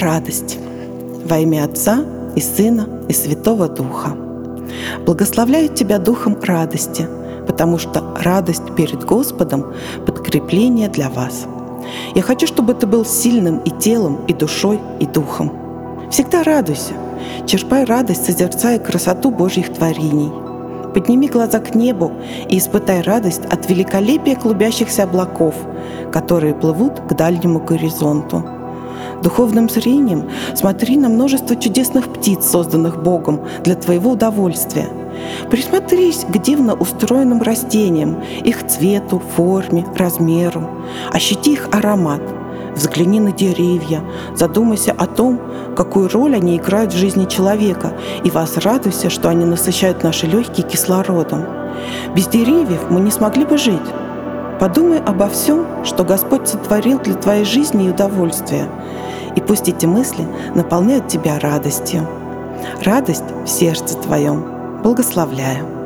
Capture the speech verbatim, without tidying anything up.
радость. Во имя Отца и Сына и Святого Духа. Благословляю тебя духом радости, потому что радость перед Господом — подкрепление для вас. Я хочу, чтобы ты был сильным и телом, и душой, и духом. Всегда радуйся, черпай радость, созерцая красоту Божьих творений. Подними глаза к небу и испытай радость от великолепия клубящихся облаков, которые плывут к дальнему горизонту. Духовным зрением смотри на множество чудесных птиц, созданных Богом для твоего удовольствия. Присмотрись к дивно устроенным растениям, их цвету, форме, размеру. Ощути их аромат. Взгляни на деревья, задумайся о том, какую роль они играют в жизни человека, и возрадуйся, что они насыщают наши легкие кислородом. Без деревьев мы не смогли бы жить. Подумай обо всем, что Господь сотворил для твоей жизни и удовольствия, и пусть эти мысли наполняют тебя радостью. Радость в сердце твоем. Благословляю.